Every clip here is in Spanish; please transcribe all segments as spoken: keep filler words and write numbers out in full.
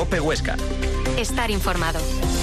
COPE Huesca. Estar informado.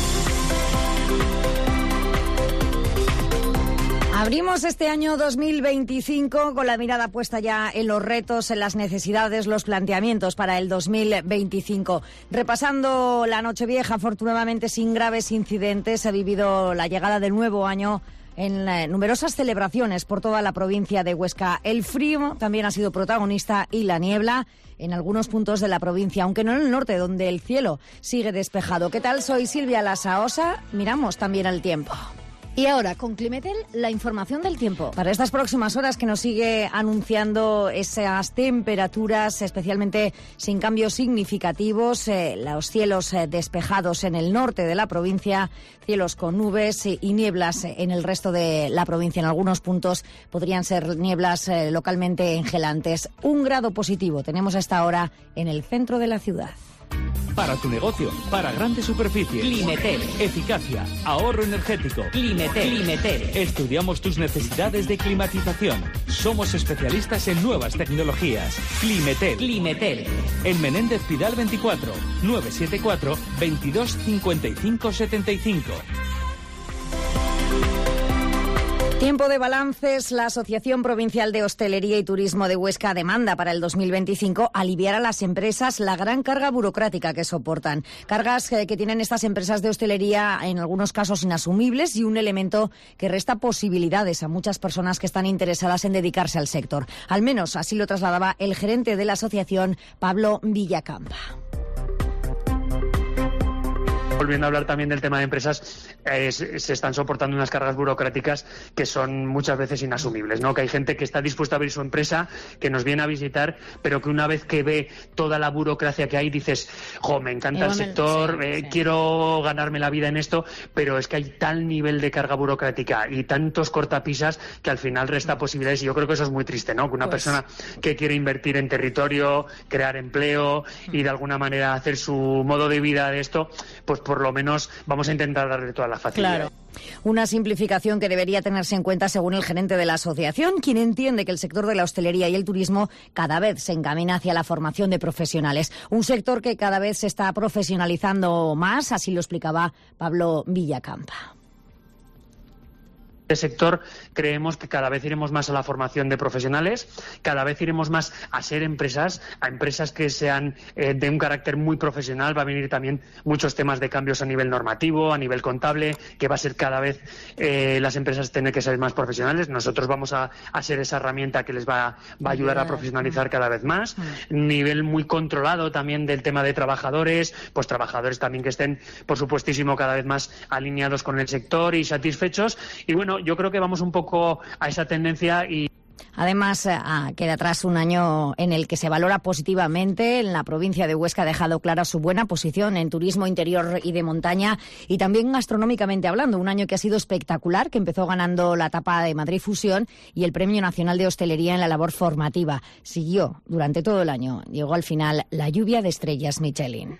Abrimos este año dos mil veinticinco con la mirada puesta ya en los retos, en las necesidades, los planteamientos para el dos mil veinticinco. Repasando la Nochevieja, afortunadamente sin graves incidentes, se ha vivido la llegada del nuevo año en numerosas celebraciones por toda la provincia de Huesca. El frío también ha sido protagonista y la niebla en algunos puntos de la provincia, aunque no en el norte, donde el cielo sigue despejado. ¿Qué tal? Soy Silvia Lasaosa. Miramos también al tiempo. Y ahora, con Climetel, la información del tiempo. Para estas próximas horas, que nos sigue anunciando esas temperaturas, especialmente sin cambios significativos, eh, los cielos eh, despejados en el norte de la provincia, cielos con nubes y, y nieblas en el resto de la provincia. En algunos puntos podrían ser nieblas eh, localmente engelantes. Un grado positivo tenemos a esta hora en el centro de la ciudad. Para tu negocio, para grandes superficies. Climetel. Eficacia, ahorro energético. Climetel. Climetel. Estudiamos tus necesidades de climatización. Somos especialistas en nuevas tecnologías. Climetel. Climetel. En Menéndez Pidal veinticuatro, nueve siete cuatro, veintidós cincuenta y cinco setenta y cinco. Tiempo de balances. La Asociación Provincial de Hostelería y Turismo de Huesca demanda para el dos mil veinticinco aliviar a las empresas la gran carga burocrática que soportan. Cargas que tienen estas empresas de hostelería en algunos casos inasumibles y un elemento que resta posibilidades a muchas personas que están interesadas en dedicarse al sector. Al menos así lo trasladaba el gerente de la asociación, Pablo Villacampa. Volviendo a hablar también del tema de empresas, eh, se están soportando unas cargas burocráticas que son muchas veces inasumibles, ¿no? Que hay gente que está dispuesta a abrir su empresa, que nos viene a visitar, pero que una vez que ve toda la burocracia que hay, dices, jo, me encanta el sector, sí, eh, sí. quiero ganarme la vida en esto, pero es que hay tal nivel de carga burocrática y tantos cortapisas que al final resta posibilidades, y yo creo que eso es muy triste, ¿no? Que una pues... persona que quiere invertir en territorio, crear empleo y de alguna manera hacer su modo de vida de esto, pues por lo menos vamos a intentar darle toda la facilidad. Claro. Una simplificación que debería tenerse en cuenta según el gerente de la asociación, quien entiende que el sector de la hostelería y el turismo cada vez se encamina hacia la formación de profesionales. Un sector que cada vez se está profesionalizando más, así lo explicaba Pablo Villacampa. Este sector creemos que cada vez iremos más a la formación de profesionales, cada vez iremos más a ser empresas, a empresas que sean eh, de un carácter muy profesional. Va a venir también muchos temas de cambios a nivel normativo, a nivel contable, que va a ser cada vez eh, las empresas tener que ser más profesionales. Nosotros vamos a, a ser esa herramienta que les va, va a ayudar a profesionalizar cada vez más. Nivel muy controlado también del tema de trabajadores, pues trabajadores también que estén, por supuestísimo, cada vez más alineados con el sector y satisfechos. Y bueno, yo creo que vamos un poco a esa tendencia y... Además, ah, queda atrás un año en el que se valora positivamente. En la provincia de Huesca ha dejado clara su buena posición en turismo interior y de montaña y también gastronómicamente hablando. Un año que ha sido espectacular, que empezó ganando la etapa de Madrid Fusión y el Premio Nacional de Hostelería en la labor formativa. Siguió durante todo el año. Llegó al final la lluvia de estrellas Michelin.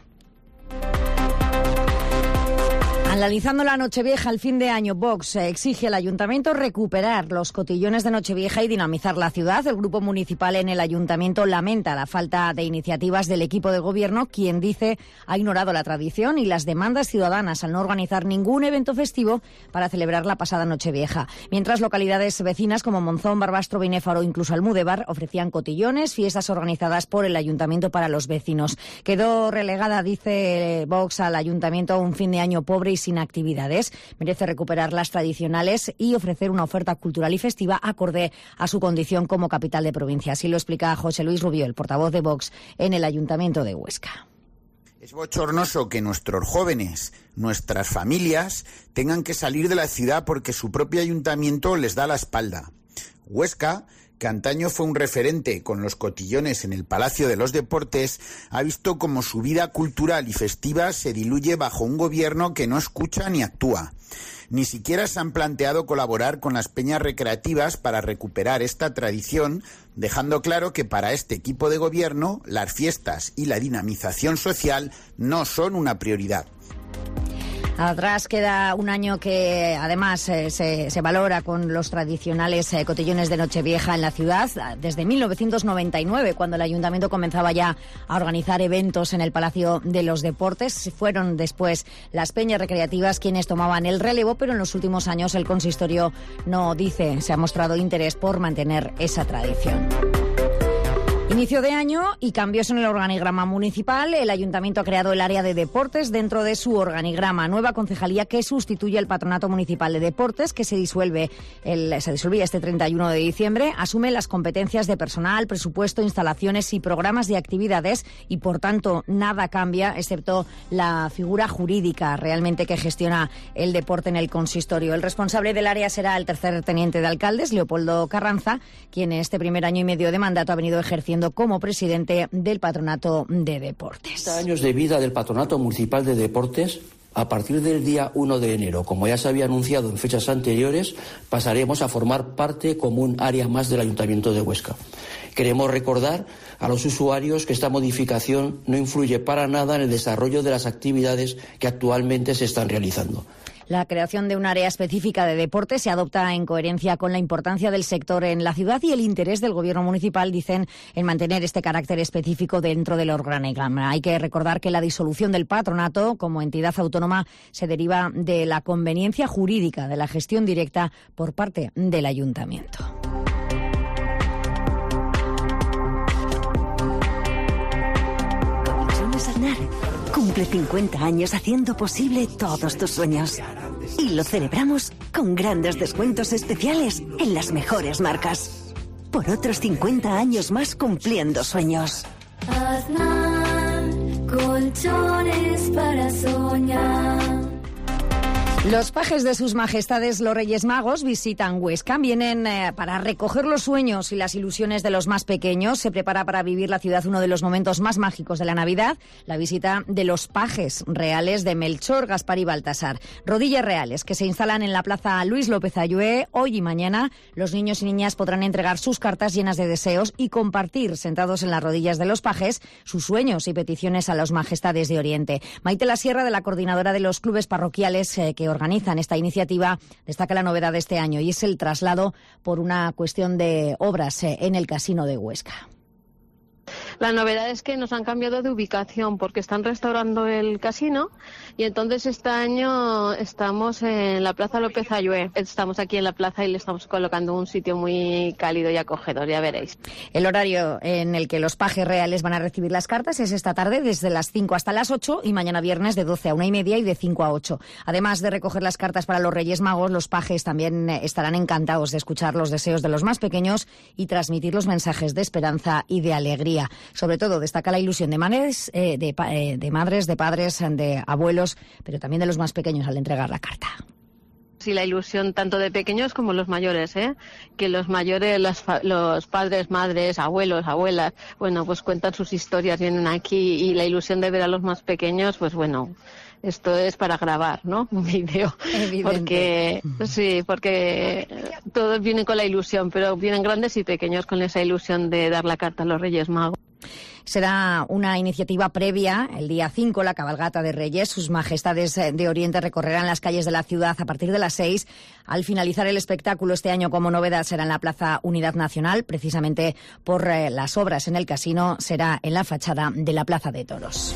Analizando la Nochevieja, el fin de año, Vox exige al Ayuntamiento recuperar los cotillones de Nochevieja y dinamizar la ciudad. El Grupo Municipal en el Ayuntamiento lamenta la falta de iniciativas del equipo de gobierno, quien dice ha ignorado la tradición y las demandas ciudadanas al no organizar ningún evento festivo para celebrar la pasada Nochevieja. Mientras localidades vecinas como Monzón, Barbastro, Binéfaro o incluso Almudévar ofrecían cotillones, fiestas organizadas por el Ayuntamiento para los vecinos. Quedó relegada, dice Vox, al Ayuntamiento un fin de año pobre y sin actividades. Merece recuperar las tradicionales y ofrecer una oferta cultural y festiva acorde a su condición como capital de provincia. Así lo explica José Luis Rubio, el portavoz de Vox en el Ayuntamiento de Huesca. Es bochornoso que nuestros jóvenes, nuestras familias, tengan que salir de la ciudad porque su propio ayuntamiento les da la espalda. Huesca, que antaño fue un referente con los cotillones en el Palacio de los Deportes, ha visto como su vida cultural y festiva se diluye bajo un gobierno que no escucha ni actúa. Ni siquiera se han planteado colaborar con las peñas recreativas para recuperar esta tradición, dejando claro que para este equipo de gobierno las fiestas y la dinamización social no son una prioridad. Atrás queda un año que además eh, se, se valora con los tradicionales eh, cotillones de Nochevieja en la ciudad, desde mil novecientos noventa y nueve, cuando el ayuntamiento comenzaba ya a organizar eventos en el Palacio de los Deportes. Fueron después las peñas recreativas quienes tomaban el relevo, pero en los últimos años el consistorio no dice, se ha mostrado interés por mantener esa tradición. Inicio de año y cambios en el organigrama municipal. El ayuntamiento ha creado el área de deportes dentro de su organigrama. Nueva concejalía que sustituye el Patronato Municipal de Deportes, que se disuelve el, se disolvía este treinta y uno de diciembre. Asume las competencias de personal, presupuesto, instalaciones y programas de actividades y, por tanto, nada cambia, excepto la figura jurídica realmente que gestiona el deporte en el consistorio. El responsable del área será el tercer teniente de alcaldes, Leopoldo Carranza, quien este primer año y medio de mandato ha venido ejerciendo como presidente del Patronato de Deportes. treinta años de vida del Patronato Municipal de Deportes. A partir del día uno de enero, como ya se había anunciado en fechas anteriores, pasaremos a formar parte como un área más del Ayuntamiento de Huesca. Queremos recordar a los usuarios que esta modificación no influye para nada en el desarrollo de las actividades que actualmente se están realizando. La creación de un área específica de deporte se adopta en coherencia con la importancia del sector en la ciudad y el interés del Gobierno municipal, dicen, en mantener este carácter específico dentro del organigrama. Hay que recordar que la disolución del patronato como entidad autónoma se deriva de la conveniencia jurídica de la gestión directa por parte del ayuntamiento. Aznar cumple cincuenta años haciendo posible todos tus sueños. Y lo celebramos con grandes descuentos especiales en las mejores marcas. Por otros cincuenta años más cumpliendo sueños. Aznar, colchones para soñar. Los pajes de sus majestades los Reyes Magos visitan Huesca. Vienen eh, para recoger los sueños y las ilusiones de los más pequeños. Se prepara para vivir la ciudad uno de los momentos más mágicos de la Navidad, la visita de los pajes reales de Melchor, Gaspar y Baltasar. Rodillas reales que se instalan en la plaza Luis López Ayué. Hoy y mañana los niños y niñas podrán entregar sus cartas llenas de deseos y compartir, sentados en las rodillas de los pajes, sus sueños y peticiones a los majestades de Oriente. Maite La Sierra, de la coordinadora de los clubes parroquiales eh, que organizan esta iniciativa, destaca la novedad de este año y es el traslado por una cuestión de obras en el Casino de Huesca. La novedad es que nos han cambiado de ubicación porque están restaurando el casino y entonces este año estamos en la Plaza López Ayué. Estamos aquí en la plaza y le estamos colocando un sitio muy cálido y acogedor, ya veréis. El horario en el que los pajes reales van a recibir las cartas es esta tarde desde las cinco hasta las ocho y mañana viernes de doce a una y media y de cinco a ocho. Además de recoger las cartas para los Reyes Magos, los pajes también estarán encantados de escuchar los deseos de los más pequeños y transmitir los mensajes de esperanza y de alegría. Sobre todo destaca la ilusión de madres, eh, de, eh, de madres, de padres, de abuelos, pero también de los más pequeños al entregar la carta. Sí, la ilusión tanto de pequeños como los mayores, ¿eh? Que los mayores, los, los padres, madres, abuelos, abuelas, bueno, pues cuentan sus historias, vienen aquí y la ilusión de ver a los más pequeños, pues bueno, esto es para grabar, ¿no? Un vídeo. Porque, sí, porque todos vienen con la ilusión, pero vienen grandes y pequeños con esa ilusión de dar la carta a los Reyes Magos. Será una iniciativa previa. El día cinco, la cabalgata de Reyes. Sus majestades de Oriente recorrerán las calles de la ciudad a partir de las seis. Al finalizar el espectáculo este año, como novedad, será en la Plaza Unidad Nacional. Precisamente por eh, las obras en el casino, será en la fachada de la Plaza de Toros.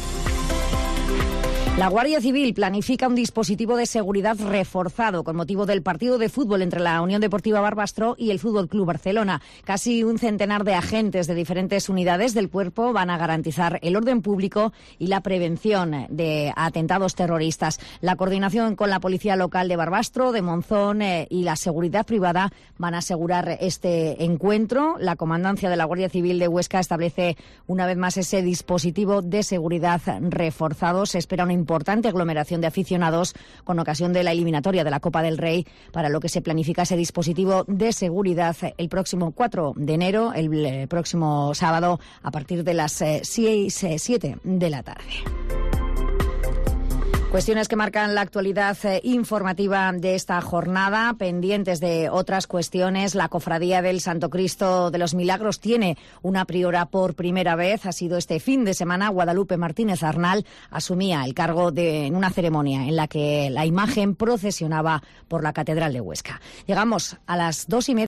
La Guardia Civil planifica un dispositivo de seguridad reforzado con motivo del partido de fútbol entre la Unión Deportiva Barbastro y el Fútbol Club Barcelona. Casi un centenar de agentes de diferentes unidades del cuerpo van a garantizar el orden público y la prevención de atentados terroristas. La coordinación con la Policía Local de Barbastro, de Monzón eh, y la seguridad privada van a asegurar este encuentro. La Comandancia de la Guardia Civil de Huesca establece una vez más ese dispositivo de seguridad reforzado. Se espera una importante aglomeración de aficionados con ocasión de la eliminatoria de la Copa del Rey, para lo que se planifica ese dispositivo de seguridad el próximo cuatro de enero, el próximo sábado, a partir de las seis, siete de la tarde. Cuestiones que marcan la actualidad eh, informativa de esta jornada, pendientes de otras cuestiones. La Cofradía del Santo Cristo de los Milagros tiene una priora por primera vez. Ha sido este fin de semana. Guadalupe Martínez Arnal asumía el cargo de, en una ceremonia en la que la imagen procesionaba por la Catedral de Huesca. Llegamos a las dos y media.